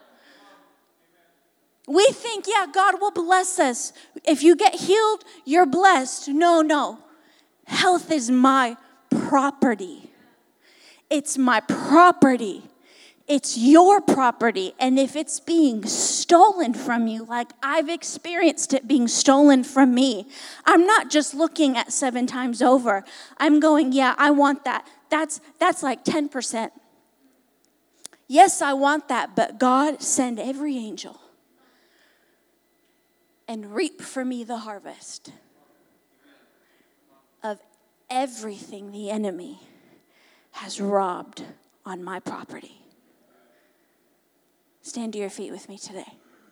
Speaker 1: We think, yeah, God will bless us. If you get healed, you're blessed. No, no. Health is my property. It's my property. It's your property. And if it's being stolen from you, like I've experienced it being stolen from me, I'm not just looking at seven times over. I'm going, yeah, I want that. That's, that's like ten percent. Yes, I want that, but God, send every angel and reap for me the harvest of everything the enemy has robbed on my property. Stand to your feet with me today.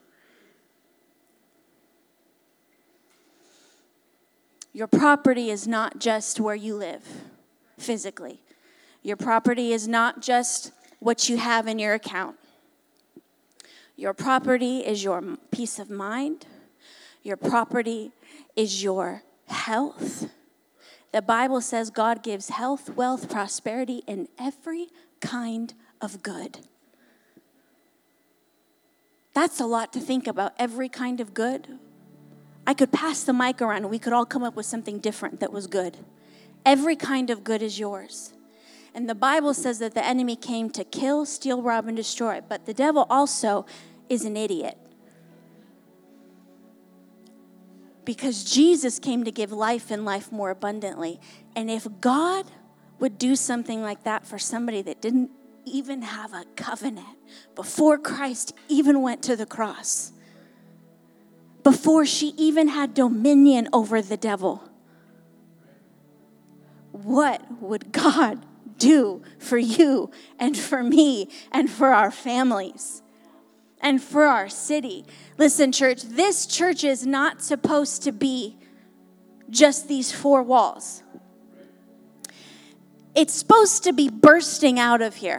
Speaker 1: Your property is not just where you live physically. Your property is not just what you have in your account. Your property is your peace of mind. Your property is your health. The Bible says God gives health, wealth, prosperity, and every kind of good. That's a lot to think about, every kind of good. I could pass the mic around and we could all come up with something different that was good. Every kind of good is yours. And the Bible says that the enemy came to kill, steal, rob, and destroy. But the devil also is an idiot. Because Jesus came to give life and life more abundantly. And if God would do something like that for somebody that didn't even have a covenant before Christ even went to the cross, before she even had dominion over the devil, what would God do for you and for me and for our families and for our city? Listen, church, this church is not supposed to be just these four walls. It's supposed to be bursting out of here.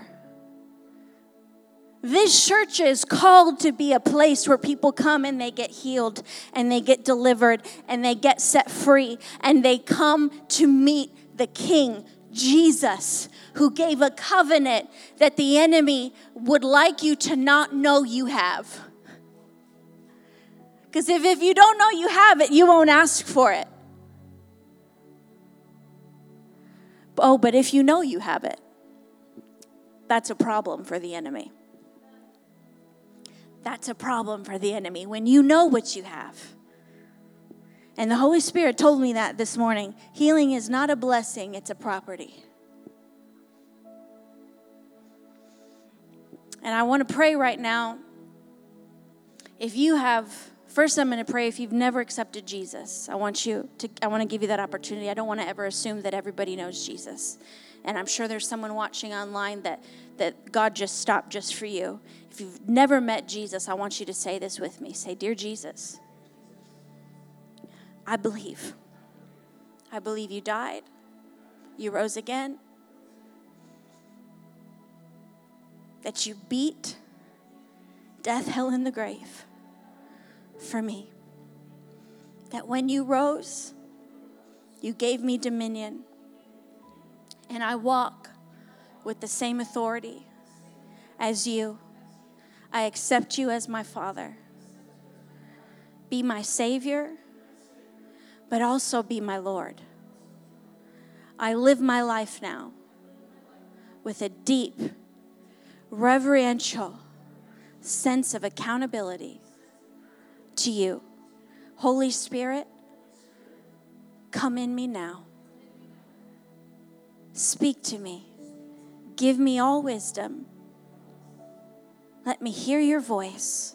Speaker 1: This church is called to be a place where people come and they get healed and they get delivered and they get set free and they come to meet the King, Jesus, who gave a covenant that the enemy would like you to not know you have. Because if, if you don't know you have it, you won't ask for it. Oh, but if you know you have it, that's a problem for the enemy. That's a problem for the enemy when you know what you have. And the Holy Spirit told me that this morning. Healing is not a blessing, it's a property. And I want to pray right now. If you have, first I'm going to pray if you've never accepted Jesus. I want you to, I want to give you that opportunity. I don't want to ever assume that everybody knows Jesus. And I'm sure there's someone watching online that, that God just stopped just for you. If you've never met Jesus, I want you to say this with me. Say, "Dear Jesus, I believe. I believe you died. You rose again. That you beat death, hell, and the grave for me. That when you rose, you gave me dominion. And I walk with the same authority as you. I accept you as my Father. Be my Savior, but also be my Lord. I live my life now with a deep, reverential sense of accountability to you. Holy Spirit, come in me now. Speak to me. Give me all wisdom. Let me hear your voice.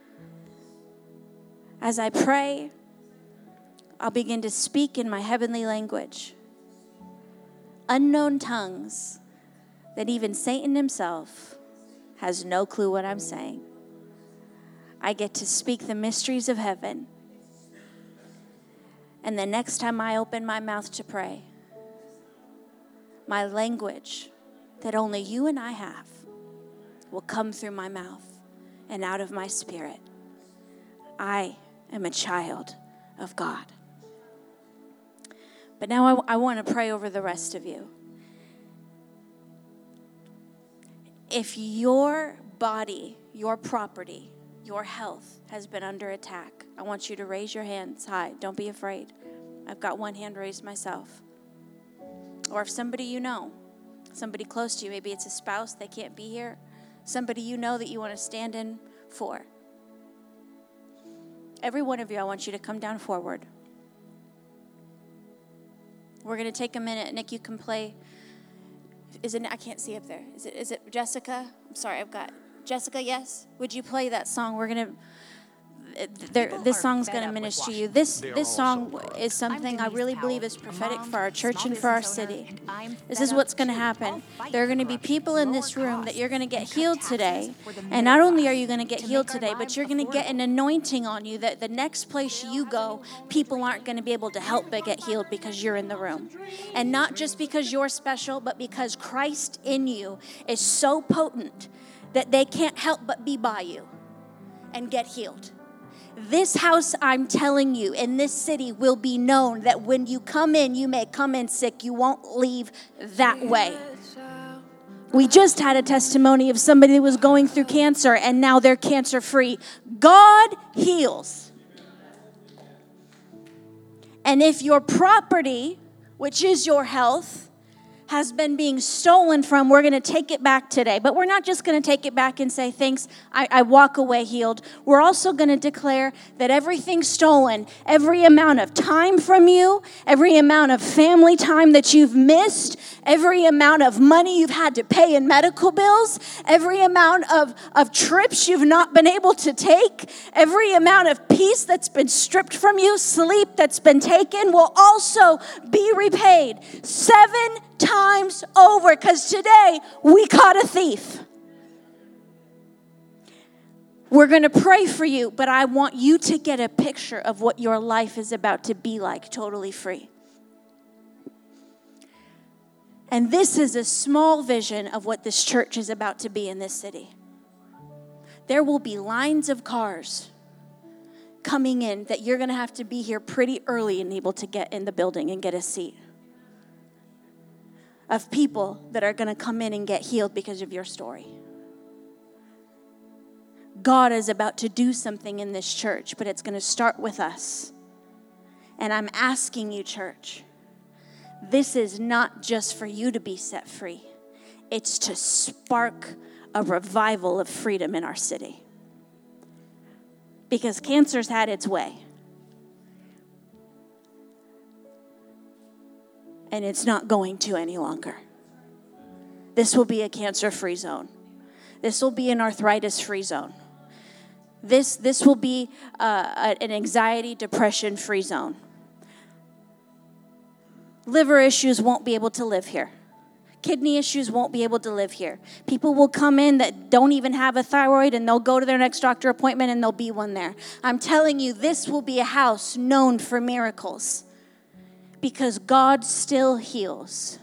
Speaker 1: As I pray, I'll begin to speak in my heavenly language. Unknown tongues that even Satan himself has no clue what I'm saying. I get to speak the mysteries of heaven. And the next time I open my mouth to pray, my language that only you and I have will come through my mouth and out of my spirit. I am a child of God. But now I, I want to pray over the rest of you. If your body, your property, your health has been under attack, I want you to raise your hands high. Don't be afraid. I've got one hand raised myself. Or if somebody you know, somebody close to you, maybe it's a spouse, they can't be here, somebody you know that you want to stand in for. Every one of you, I want you to come down forward. We're going to take a minute. Nick, you can play. Is it? I can't see up there. Is it? Is it Jessica? I'm sorry. I've got Jessica. Yes. Would you play that song? We're going to. This song's going to minister to you. This this song is something I really believe is prophetic for our church and for our city. This is what's going to happen. There are going to be people in this room that you're going to get healed today. And not only are you going to get healed today, but you're going to get an anointing on you that the next place you go, people aren't going to be able to help but get healed because you're in the room. And not just because you're special, but because Christ in you is so potent that they can't help but be by you and get healed. This house, I'm telling you, in this city will be known that when you come in, you may come in sick. You won't leave that way. We just had a testimony of somebody that was going through cancer and now they're cancer free. God heals. And if your property, which is your health, has been being stolen from, we're going to take it back today. But we're not just going to take it back and say, thanks, I, I walk away healed. We're also going to declare that everything stolen, every amount of time from you, every amount of family time that you've missed, every amount of money you've had to pay in medical bills, every amount of, of trips you've not been able to take, every amount of peace that's been stripped from you, sleep that's been taken, will also be repaid seven times over, because today we caught a thief. We're going to pray for you, but I want you to get a picture of what your life is about to be like, totally free. And this is a small vision of what this church is about to be in this city. There will be lines of cars coming in that you're going to have to be here pretty early and able to get in the building and get a seat. Of people that are going to come in and get healed because of your story. God is about to do something in this church, but it's going to start with us. And I'm asking you, church, this is not just for you to be set free. It's to spark a revival of freedom in our city. Because cancer's had its way. And it's not going to any longer. This will be a cancer-free zone. This will be an arthritis-free zone. This, this will be uh, an anxiety, depression-free zone. Liver issues won't be able to live here. Kidney issues won't be able to live here. People will come in that don't even have a thyroid and they'll go to their next doctor appointment and there'll be one there. I'm telling you, this will be a house known for miracles. Because God still heals.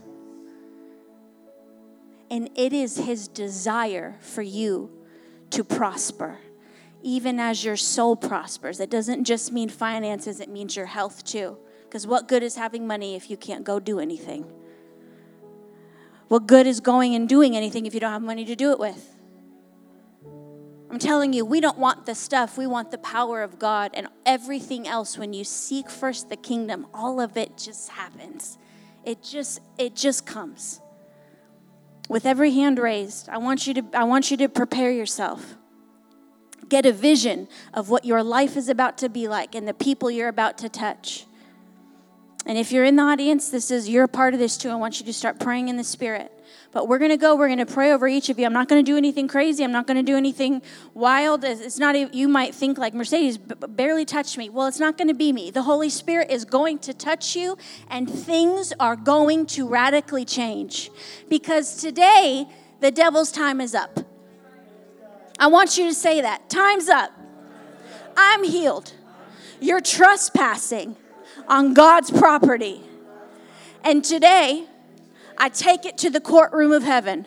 Speaker 1: And it is his desire for you to prosper. Even as your soul prospers. It doesn't just mean finances, it means your health too. Because what good is having money if you can't go do anything? What good is going and doing anything if you don't have money to do it with? I'm telling you, we don't want the stuff. We want the power of God, and everything else. When you seek first the kingdom, all of it just happens. It just, it just comes. With every hand raised, I want you to, I want you to prepare yourself. Get a vision of what your life is about to be like and the people you're about to touch. And if you're in the audience, this is, you're a part of this too. I want you to start praying in the Spirit. But we're going to go, we're going to pray over each of you. I'm not going to do anything crazy. I'm not going to do anything wild. It's not, you might think like, Mercedes barely touched me. Well, it's not going to be me. The Holy Spirit is going to touch you, and things are going to radically change. Because today, the devil's time is up. I want you to say that. Time's up. I'm healed. You're trespassing on God's property. And today, I take it to the courtroom of heaven.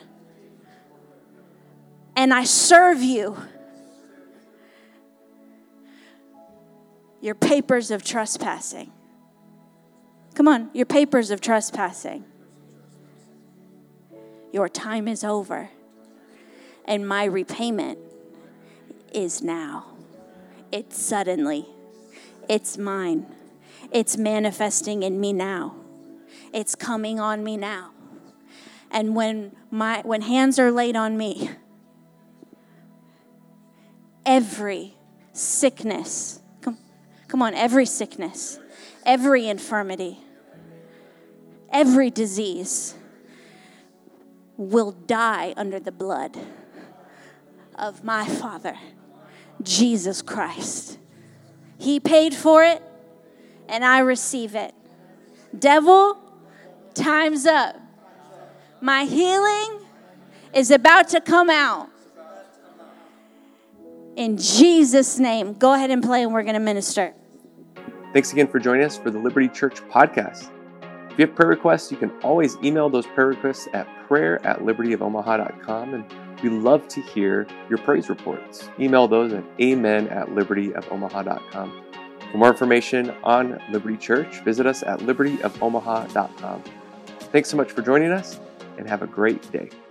Speaker 1: And I serve you your papers of trespassing. Come on, your papers of trespassing. Your time is over. And my repayment is now. It's suddenly. It's mine. It's manifesting in me now. It's coming on me now. And when my when hands are laid on me, every sickness, come, come on, every sickness, every infirmity, every disease will die under the blood of my Father, Jesus Christ. He paid for it, and I receive it. Devil, time's up. My healing is about to come out. In Jesus' name, go ahead and play, and we're going to minister.
Speaker 2: Thanks again for joining us for the Liberty Church podcast. If you have prayer requests, you can always email those prayer requests at prayer at liberty of omaha dot com, and we love to hear your praise reports. Email those at amen at liberty of omaha dot com. For more information on Liberty Church, visit us at liberty of omaha dot com. Thanks so much for joining us, and have a great day.